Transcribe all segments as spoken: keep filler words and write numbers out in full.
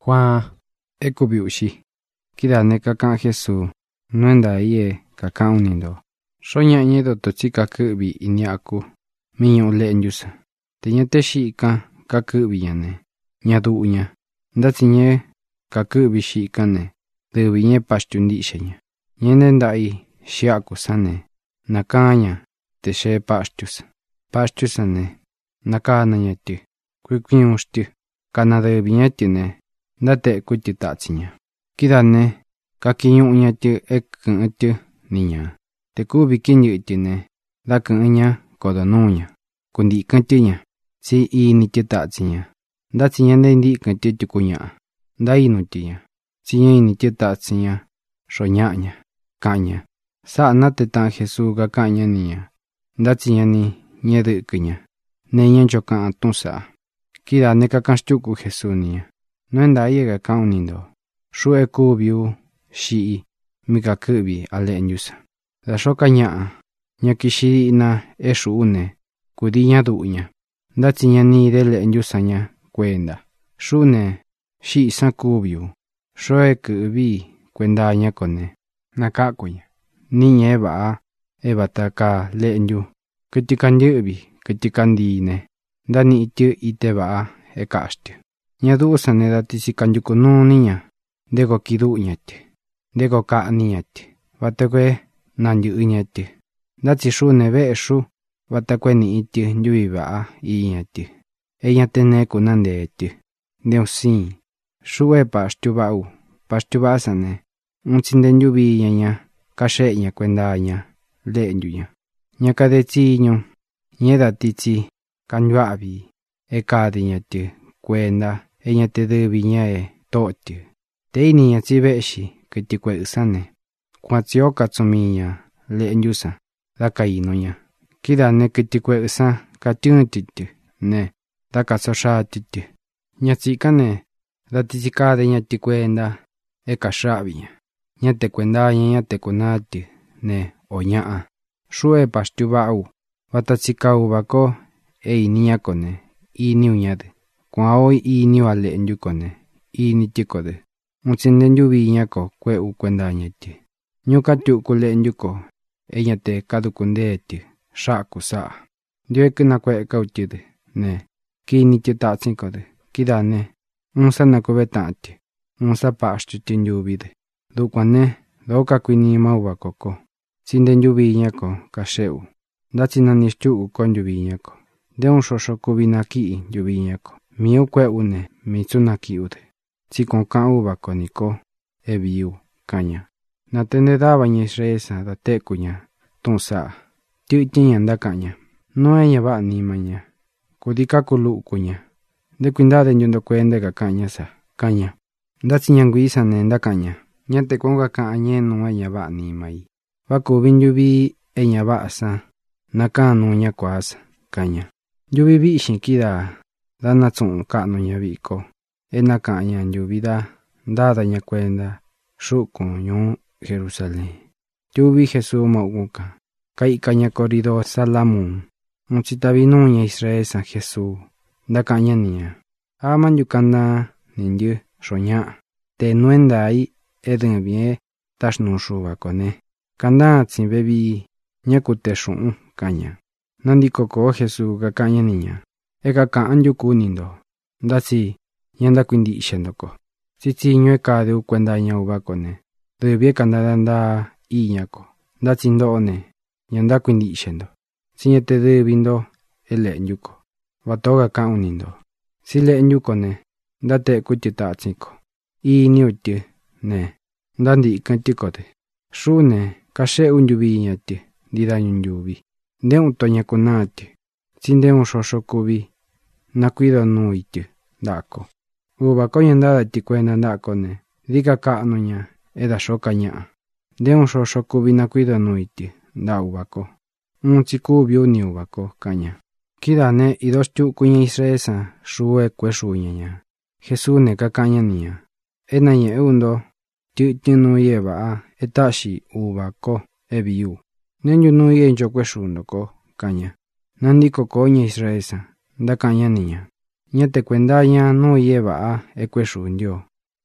Juan eku biushi. Kida ne kaka Jesús. Nuenda iye kaka unindo. Soña ñedo tochi kakubi inyaku. Miño lenyusa. Teña teshi-ka kakubi yane. Ñaduña. Ndatsiñe kakubi shikane. Debiñe pashtundishanya. Ñene ndai shiaku sane. Nakaña teshe pashtusa. Pashtusane. Nakana ñetu. Kuikyushtu. Kana debiñe tine. Ndate kuti tatsiña. Kidane. Kakiñuña tu ekun tu niña. Te kubi kinyutine. Dakuña kodonuña. Kundi kantiña. Si ini tu tatsiña. Ndatsiña ndendi kanti tukuña. Ndainutiña. Si ini tu tatsiña. Soñaña. Kaña. Sa nate tan Jesús ga kaña niña. Ndatsiña ni ñedukuña. Neña chokan tunsa. Kida ne kakanshtuku Jesús niña. Nuenda iega kaunindo. Shue kubiu. Shi mika kubi ale nyusa. Da shoka ña. Ña kishiri na eshu une. Kudi ña duña. Ndatsi ña ni dele nyusa ña kuenda. Shune. Shi san kubiu. Shoe kubi kuenda ña kone. Nakakuña. Ni ña eba. Eba taka le nyu. Kutikan yubi. Kutikan dine. Ndani itu ite ba e kashtu. Ña duusa ne dati si kanjuku nu niña. Dego kidu ñatu. Dego ka niñatu. Vatakwe nanyu ñatu. Ndatsi shu ne ve shu. Vatakwe ni itu yubi ba i ñatu. Ella tene kunande etu. Deo sin. Shu e pashtu ba u. Pashtu ba sane. Untsinde yubi ña. Kashe ña kuenda ña. Le ñuña. Ña kadetsi ño. Ñe dati tsi. Kanyuabi. E kadi ñatu. Kuenda. Ella te debi ña e totu. Te ini ña tsi veshi. Kiti kwe usane. Kwa tsio katsumi ña. Le nyusa. Daka ino ña. Kida ne kiti kwe usa. Katiun titu. Ne. Daka sosha titu. Ña tsika ne. Dati tsikade ña ti kuenda. E kashabi ña. Ña te kuenda ña ña te kunatu. Ne. O ña. Shue pashtu bau. Vata tsika ubako. E ini ña kone. Ini uñade. Kwa oi ini wale nyu kone. Ini tikode. Mutsinde nyubi ñako kwe u kuenda ñetu. Nyuka tuku le nyuko. Ella te kadukunde tu. Shaku saa. Diweku na kwe kautude. Ne. Kini tu tatsinkode. Kida ne. Unsa na kube tatu. Unsa pashtu tu nyubide. Dukwa ne. Doka kwini mauwa koko. Tsinde nyubi ñako kasheu. Datsi na nishtu u kon nyubi ñako. De un shosho kubina ki nyubi ñako. Miu kwe une. Mitsuna ki ude. Tsikon ka uba koniko. E biu. Kaña. Na tende daba ña Israesa da teku ña. Tunsa. Tiu tiña nda kaña. No ella ba anima ña. Kudika kulu kuña. De kuindade nyundo kuende ka kaña sa. Kaña. Ndatsi ñanguisa ne nda kaña. Ña te konga ka ñe no ella ba anima i. Va kubin yubi ella ba asa. Naka no ña kuasa. Kaña. Yubi bi shinkida. Da natsun ka no ña biko. E na kaña yubi da. Dada ña kuenda. Shuku ño Jerusalén. Yubi Jesús mauguka. Kai kaña corrido salamun. Mutsitabinu ña Israel san Jesús. Da kaña niña. Aman yukanda ninyu soña. Te nuenda ai edun bien tashnu shuba kone. Kanda tsin bebi ña kute shun kaña. Nandi koko Jesús ga kaña niña. Eka kaan yuku nindo. Ndatsi ñanda kuindi shendoko. Tsitsi ñue kade u kuenda ña uba kone. Debie kanda nda i ñako. Ndatsi ndo ne. Ñanda kuindi shendo. Siñete debindo ele nyuko. Vatoga ka unindo. Sile nyuko ne. Ndate kuti tatsinko. I niuti ne. Ndandi kantikote. Shu ne. Kashe unyubi ñati. Dida unyubi. De un toña kunati. Sinde un shosho kubi. Nakuido nuiti. Dako. Uba koñandada ti kuenda dako ne. Dika ka anuña. Eda shoka ña. De un shosho kubi nakuido nuiti. Da ubako. Un tsikubi uni ubako kaña. Kida ne idostu kuña Israesa. Shue kwe shuña ña. Jesús ne ka kaña niña. Ena ñe undo. Ti tinu yeba a. Etashi ubako. Ebiu. Nenyu nu ye ncho kwe shundoko. Kaña. Nandiko koña Israesa. Da kaña niña. Ña te kuenda ña no yeba a. E kwe shundio.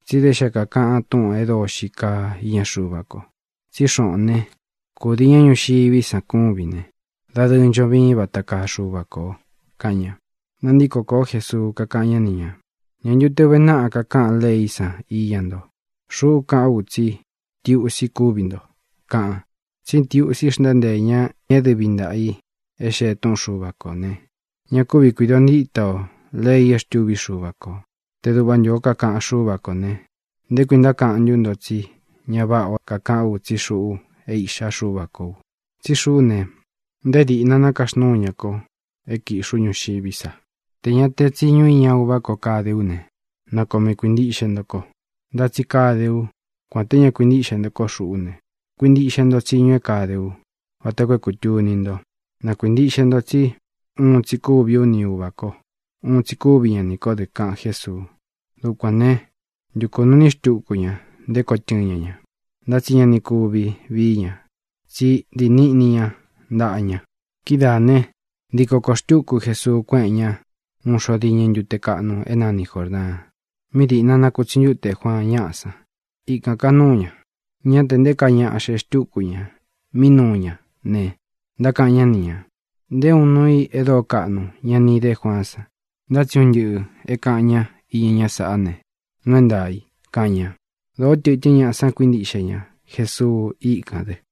chỉ để sẽ cả cả tung ấy đồ xí cả yên su bà cô chỉ sợ nè cô đi nhau xí vì sao cũng vì nè đã đừng cho mình bắt ta cả su bà cô cả nhà nên đi có có Jesus cả cả nhà nè nhà như thế bên nào cả cả lấy sa yên đó su cả u chi tiêu xí cô bình đó cả chính tiêu xí nên để nhà nhà để bình đại ấy sẽ tung su bà cô nè nhà cô bị quỷ đó đi tàu lấy ಎಷ್ಟು bị su bà cô thế tôi ban giờ cả cả su bà cô nè để quên đã cả như đó chi nhà bà cả cả u chi su ấy sa su bà cô chi su nè để đi nana cả snow nhà cô ấy kỹ su như xí bị sa thế nhà thế chi như nhau bà cô cả đều nè nó có mấy quên đi xem đó cô đã chi cả đều quan thế nhà quên đi xem đó cô su nè quên đi xem đó chi như cả đều và tôi có cụ chú nín đó na quên đi xem đó chi un chi cô biểu nhiều bà cô un chi cô bị nhà có được cả Jesus lúc quan nè dù có nó nít trụ của nhà để có chân nhà nhà đã chi nhà cô bị vì nhà chi đi nị nhà đã nhà khi đó nè đi có có trụ của Jesus quen nhà un số đi nhà dù te cả nó em anh khỏi ra mi đi nana có chinh dù te khoa nhà sa ít cả cả nó nhà nhà tên để cả nhà sẽ trụ của nhà mi nó nhà nè đã cả nhà nhà để un noi edo cả nó nhà ni để khoa sa đã chọn dự e cả nhà y nhà sa nè ngân đại cả nhà đó tự nhiên nhà sang quyến đi xe nhà Jesus ít cả đấy